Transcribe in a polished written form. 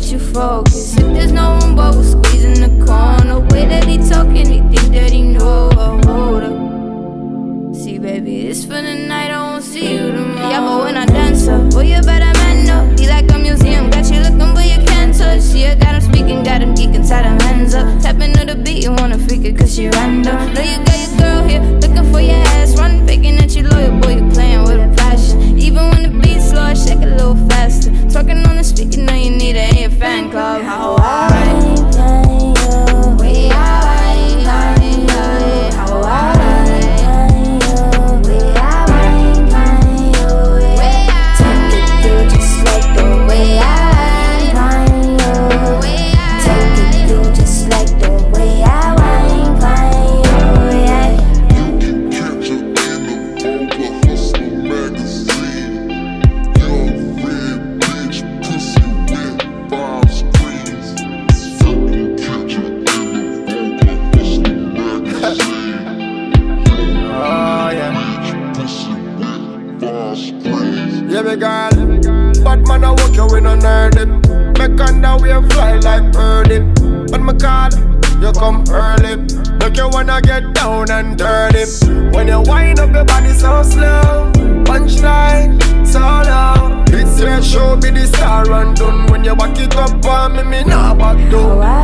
let you focus. If there's no room, but we'll squeeze in the corner. Way that he talking, he think that he know. Hold up. See, baby, it's for the night, I won't see you tomorrow. Yeah, but when I dance up, boy, you better man up. Be like a museum, got you looking, but you can't touch. See, I got him speaking, got him geeking, tie them hands up. Tapping to the beat, you wanna freak it, cause she random. Know you got your girl here, looking for your ass. Run, faking that you loyal, boy, you playing with a passion. Even when the beat's slow, I shake a little faster. Talking on the speaker, know you need it in your fan club. How I ain't playing you. We ain't playing you. How I ain't playing you. We ain't playing you. Take it through just like the way I ain't playing you. Take it through just like the way I ain't playing you. You can catch her in the Vogue Hustler magazine. Young red bitch, pussy with 5 screens. You can catch her in the Vogue Hustler magazine. Oh yeah. Pussy with 5 screens. Yeah, me girl. But man, I walk you in a nerd it. Make underwear fly like birdie. When me call, you come early. Make you wanna get down and dirty. When you wind up your body so slow, punchline so low. It's your show, be the star and done. When you back it up on me, nah back down.